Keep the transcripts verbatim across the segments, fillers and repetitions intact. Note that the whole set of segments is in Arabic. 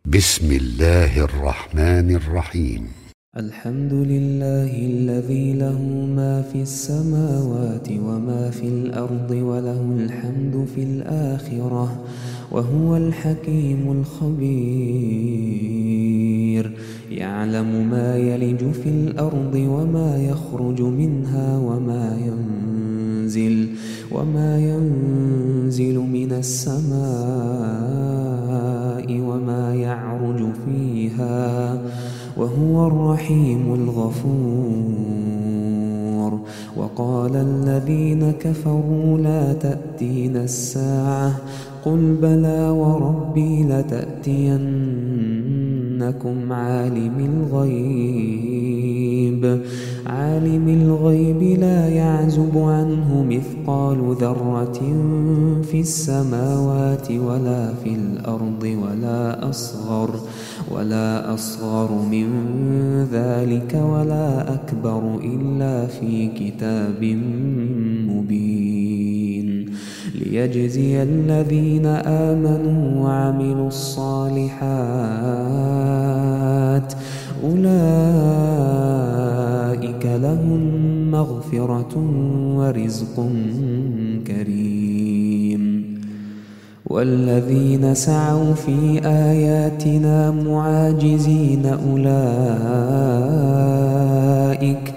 بسم الله الرحمن الرحيم. الحمد لله الذي له ما في السماوات وما في الأرض وله الحمد في الآخرة وهو الحكيم الخبير. يعلم ما يلج في الأرض وما يخرج منها وما ينزل وما ينزل من السماء وما يعرج فيها وهو الرحيم الغفور. وقال الذين كفروا لا تأتينا الساعة قل بلى وربي لتأتينكم عالم الغيب عالم الغيب لا يعزب عنه مثقال ذرة في السماوات ولا في الأرض ولا أصغر ولا أصغر من ذلك ولا أكبر إلا في كتاب مبين ليجزي الذين آمنوا وعملوا الصالحات أولئك لهم مغفرة ورزق كريم. والذين سعوا في آياتنا معاجزين أولئك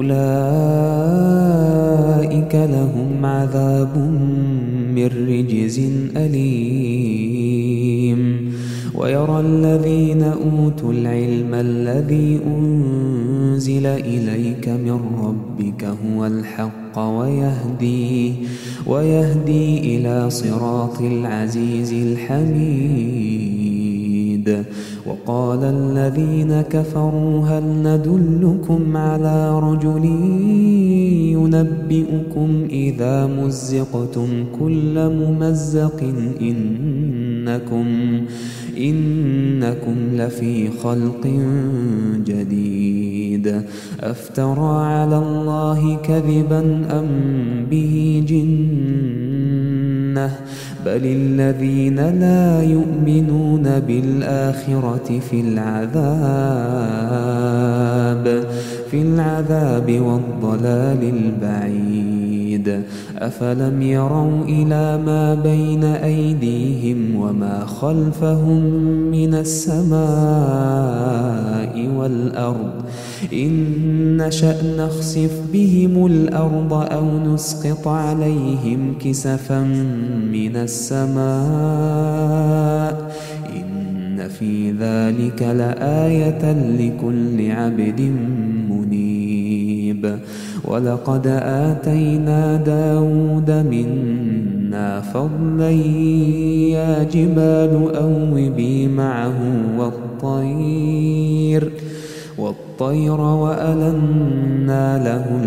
أولئك لهم عذاب من رجز أليم. ويرى الذين أوتوا العلم الذي أنزل إليك من ربك هو الحق ويهدي ويهدي إلى صراط العزيز الحميد. وقال الذين كفروا هل ندلكم على رجل ينبئكم إذا مزقتم كل ممزق إنكم إنكم لفي خلق جديد أفترى على الله كذبا أم به جنة بل الذين لا يؤمنون بالآخرة في العذاب في العذاب والضلال البعيد. أفلم يروا إلى ما بين أيديهم وما خلفهم من السماء والأرض إن نشأ نخسف بهم الأرض أو نسقط عليهم كسفا من السماء إن في ذلك لآية لكل عبد منيب. ولقد آتينا داود منا فضلا يا جبال أوبي معه والطير والطير وألنا له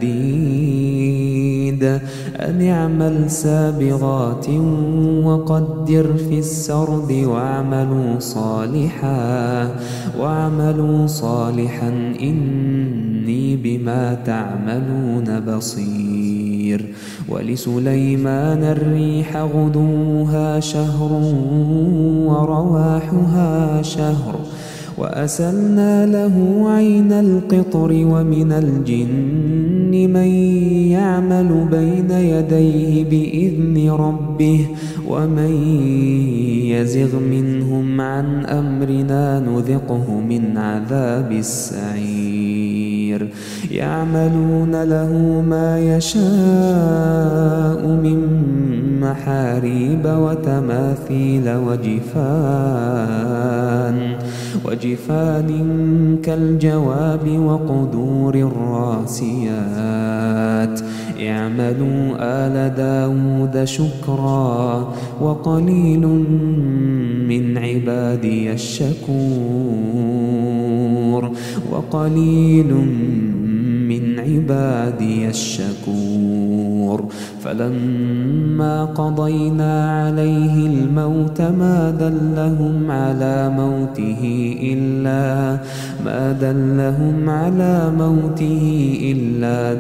الحديد أن اعمل سابغات وقدر في السرد واعملوا صالحا واعملوا صالحا إني بما تعملون بصير. ولسليمان الريح غدوها شهر ورواحها شهر وأسلنا له عين القطر ومن الجن من يعمل بين يديه بإذن ربه ومن يزغ منهم عن أمرنا نذقه من عذاب السعير. يعملون له ما يشاء من محاريب وتماثيل وجفان وجفان كالجواب وقدور الراسيات. اعملوا آل داود شكرا وقليل من عبادي الشكور وقليل من عبادي الشكور. فلما قضينا عليه الموت ما دلهم على موته إلا ما دلهم على موته إلا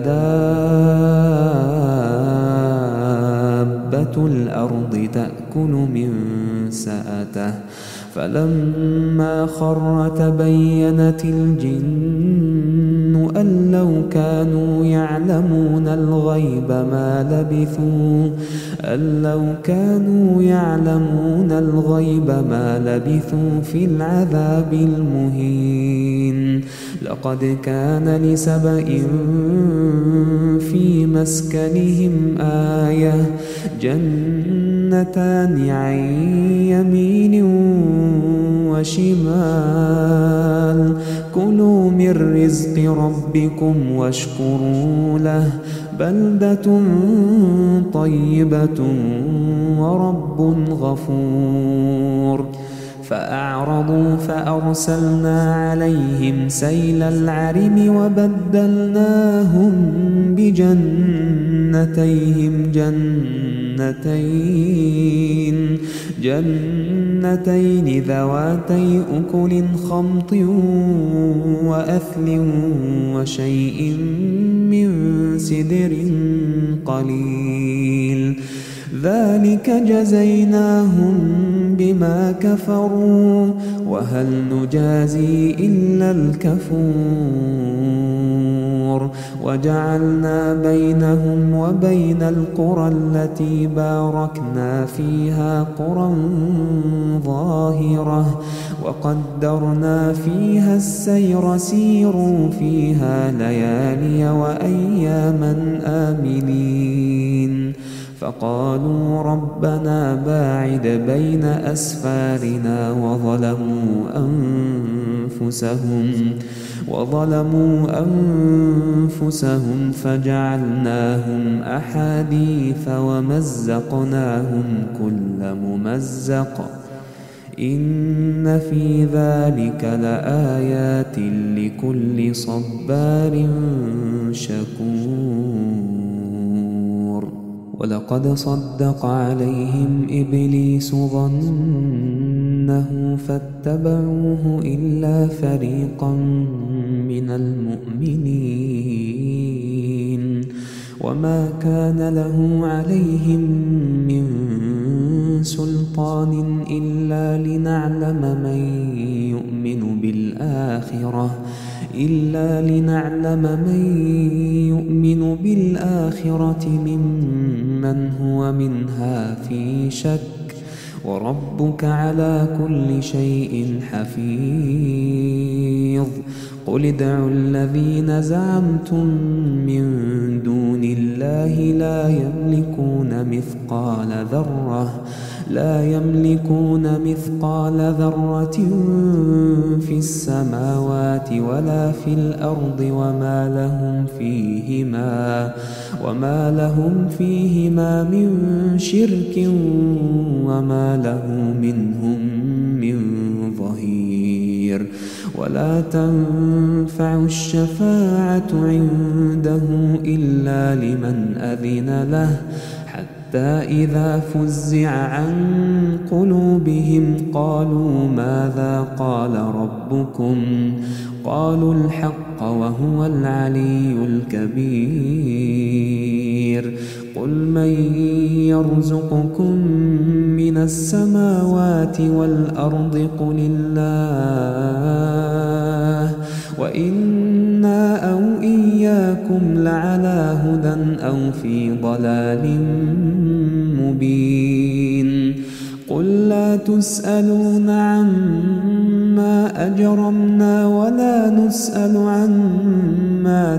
دابة الأرض تأكل من سأته فلما خر تبينت الجن أن لو كانوا يعلمون الغيب ما لبثوا أن لو كانوا يعلمون الغيب ما لبثوا في العذاب المهين. لقد كان لسبإ في مسكنهم آية جنتان عن يمين وشمال كلوا من رزق ربكم واشكروا له بلدة طيبة ورب غفور. فأعرضوا فأرسلنا عليهم سيل العرم وبدلناهم بجنتيهم جنتين جنتين ذواتي أكل خمط وأثل وشيء من سدر قليل ذلك جزيناهم بما كفروا وهل نجازي إلا الكفور. وجعلنا بينهم وبين القرى التي باركنا فيها قرى ظاهرة وقدرنا فيها السير سيروا فيها ليالي وأياما آمنين. فقالوا ربنا باعد بين أسفارنا وظلموا أنفسهم وظلموا أنفسهم فجعلناهم أحاديث ومزقناهم كل ممزق إن في ذلك لآيات لكل صبار شكور. ولقد صدق عليهم إبليس ظنه فاتبعوه إلا فريقا من المؤمنين وما كان له عليهم من سلطان إلا لنعلم من يؤمن بالآخرة إلا لنعلم من يؤمن بالآخرة ممن هو منها في شك وربك على كل شيء حفيظ. قل ادعوا الذين زعمتم من دون الله لا يملكون مثقال ذرة لا يملكون مثقال ذرة في السماوات ولا في الأرض وما لهم فيهما وما لهم فيهما من شرك وما له منهم من ظهير. ولا تنفع الشفاعة عنده إلا لمن أذن له حتى إذا فزع عن قلوبهم قالوا ماذا قال ربكم قالوا الحق وهو العلي الكبير. قل من يرزقكم من السماوات والأرض قل الله وإنا أو إياكم لعلى هدى أو في ضلال مبين. قل لا تسألون عما أجرمنا ولا نسأل عما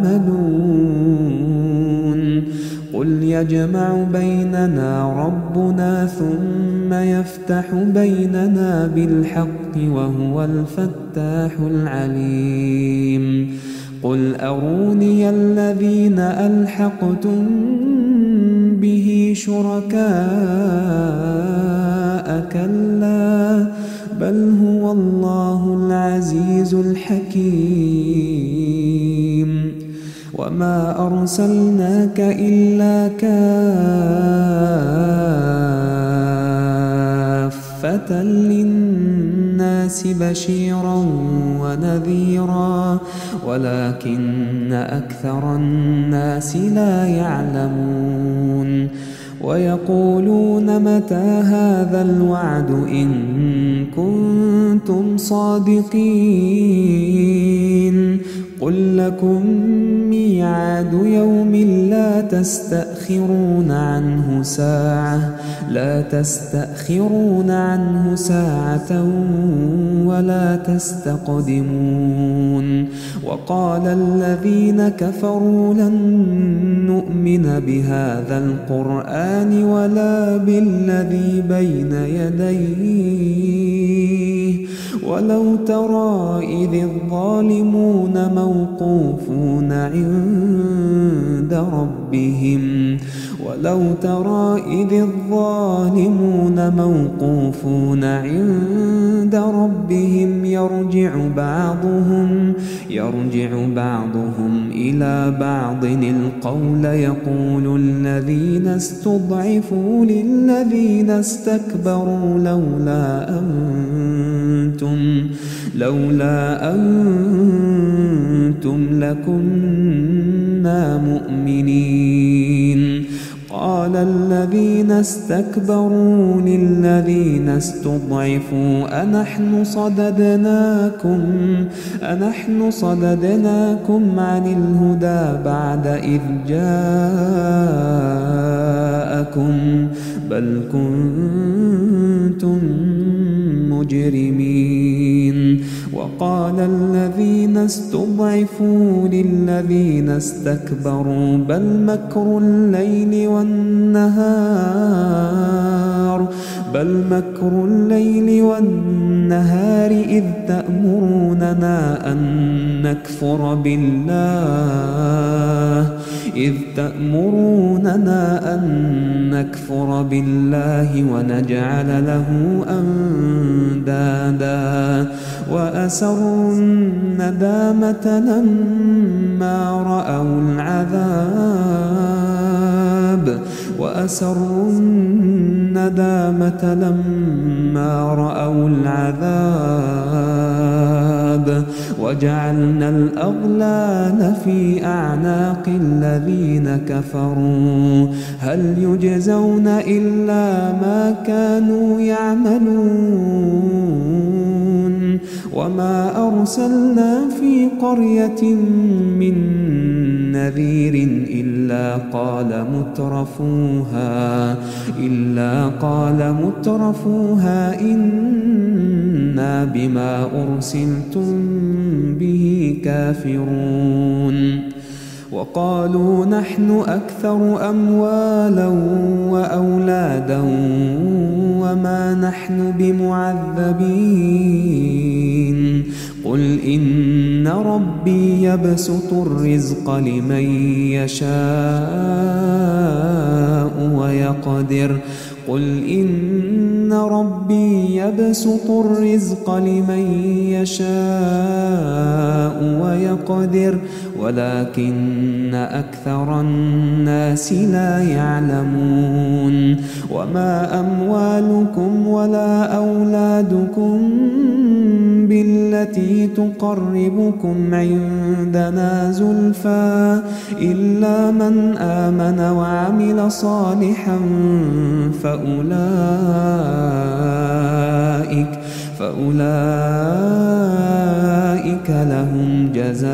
تعملون. قل يجمع بيننا ربنا ثم يفتح بيننا بالحق وهو الفتاح العليم. قل أروني الذين ألحقتم به شركاء كلا بل هو الله العزيز الحكيم. وما أرسلناك إلا كافة للناس بشيرا ونذيرا ولكن أكثر الناس لا يعلمون. ويقولون متى هذا الوعد إن كنتم صادقين قل لكم ميعاد يوم لا تستأخرون عنه ساعة لا تستأخرون عنه ساعة ولا تستقدمون وقال الذين كفروا لن نؤمن بهذا القرآن ولا بالذي بين يديه ولو ترى إذ الظالمون موقوفون عند ربهم ولو ترى إذ الظالمون موقوفون عند ربهم يرجع بعضهم يرجع بعضهم إلى بعض القول يقول الذين استضعفوا للذين استكبروا لولا أنتم لولا أنتم لكنا مؤمنين قال الذين استكبروا للذين استضعفوا أنحن صددناكم أنحن صددناكم عن الهدى بعد إذ جاءكم بل كنتم مجرمين وقال الذين استضعفوا للذين استكبروا بل مكر الليل والنهار بل مكر الليل والنهار إذ تأمروننا أن نكفر بالله إذ تأمروننا أن نكفر بالله ونجعل له أندادا وأسروا الندامة لما رأوا العذاب وأسروا الندامة لما رأوا العذاب وجعلنا الأغلال في أعناق الذين كفروا هل يجزون إلا ما كانوا يعملون وما أرسلنا في قرية من نذير إلا قال مترفوها إلا قال مترفوها إنا بما أرسلتم به كافرون وقالوا نحن أكثر أموالا وأولادا وما نحن بمعذبين قل إن ربي يبسط الرزق لمن يشاء ويقدر قل إن ربي يبسط الرزق لمن يشاء ويقدر ولكن أكثر الناس لا يعلمون وما أموالكم ولا أولادكم بالتي تقربكم عندنا زلفى إلا من آمن وعمل صالحا فأولئك فأولئك لهم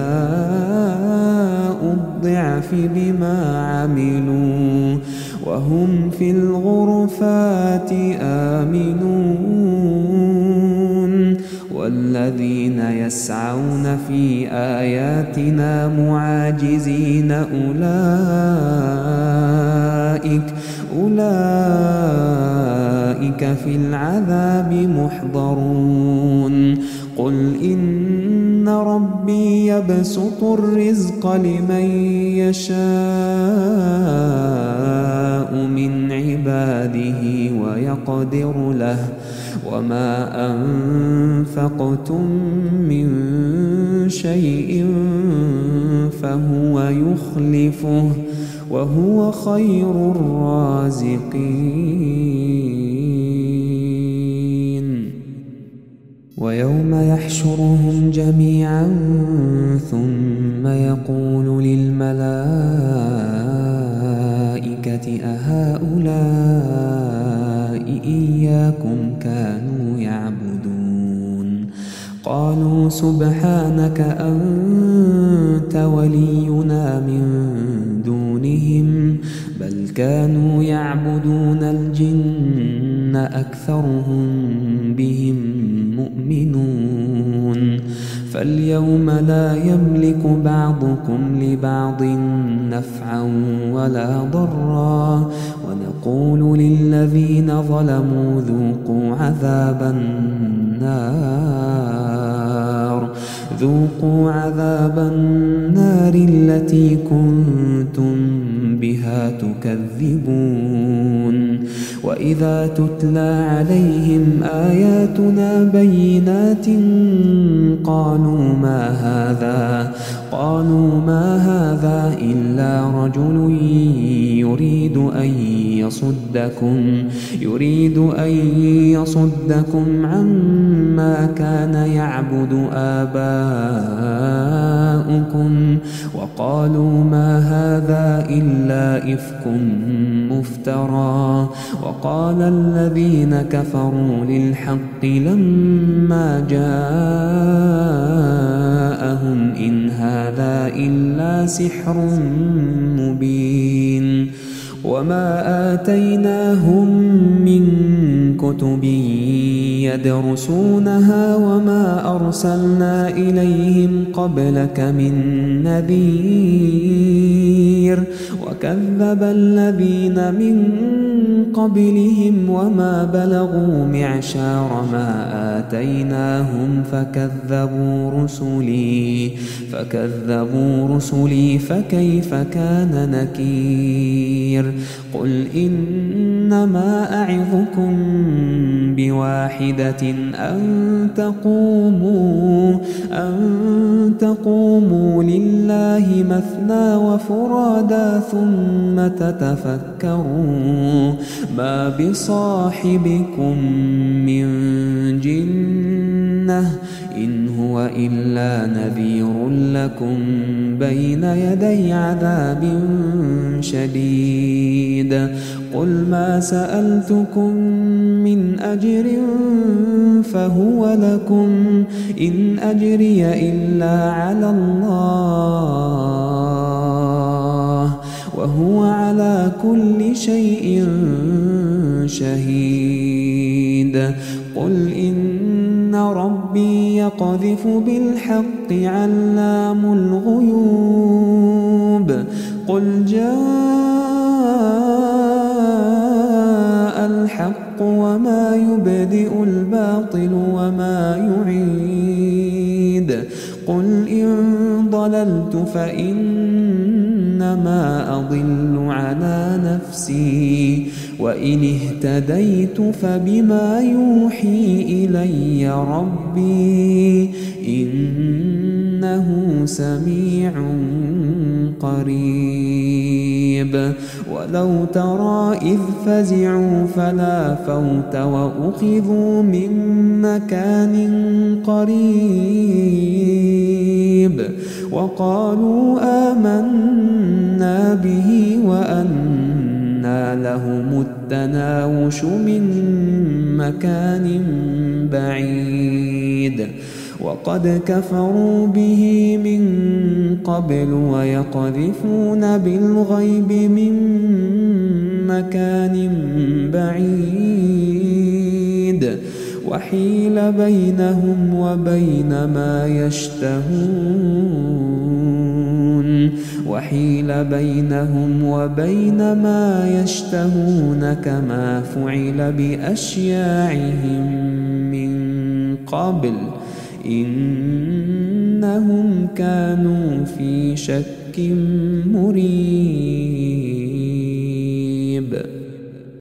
جزاء الضعف بما عملوا وهم في الغرفات آمنون والذين يسعون في آياتنا معاجزين أولئك أولئك في العذاب محضرون قل إن ربي يبسط الرزق لمن يشاء من عباده ويقدر له وما أنفقتم من شيء فهو يخلفه وهو خير الرازقين ويوم يحشرهم جميعا ثم يقول للملائكة أهؤلاء إياكم كانوا يعبدون قالوا سبحانك أنت ولينا من دونهم بل كانوا يعبدون الجن أكثرهم بهم مؤمنون فاليوم لا يملك بعضكم لبعض نفعا ولا ضرا ونقول للذين ظلموا ذوقوا عذاب النار ذوقوا عذاب النار التي كنتم بها تكذبون وإذا تتلى عليهم آياتنا بينات قالوا ما هذا قالوا ما هذا إلا رجل يريد أن يصدكم يريد أن يصدكم عما كان يعبد آباؤكم وقالوا ما هذا إلا إفك مفترى وقال الذين كفروا للحق لما جاءهم إن هذا إلا سحر مبين وما آتيناهم من كتب يدرسونها وما أرسلنا إليهم قبلك من نذير وكذب الذين من قبلهم وما بلغوا معشار ما آتيناهم فكذبوا رسلي فكذبوا رسلي فكيف كان نكير قل إنما أعظكم بواحدة أن تقوموا أن تقوموا لله مثنى وفرادا ثم تتفكروا ما بصاحبكم من جنة إن هو إلا نذير لكم بين يدي عذاب شديد قل ما سألتكم من أجر فهو لكم إن أجري إلا على الله وهو على كل شيء شهيد قل إن ربي يقذف بالحق علام الغيوب قل جاء الحق وما يبدئ الباطل وما يعيد قل إن ضللت فإنما أضل على نفسي وإن اهتديت فبما يوحي إلي ربي إنه سميع قريب ولو ترى إذ فزعوا فلا فوت وأخذوا من مكان قريب وقالوا آمنا به وأنى لهم التناوش من مكان بعيد وقد كفروا به من قبل ويقذفون بالغيب من مكان بعيد وحيل بينهم وبين ما يشتهون وحيل بينهم وبين ما يشتهون كما فعل بأشياعهم من قبل إنهم كانوا في شك مريب.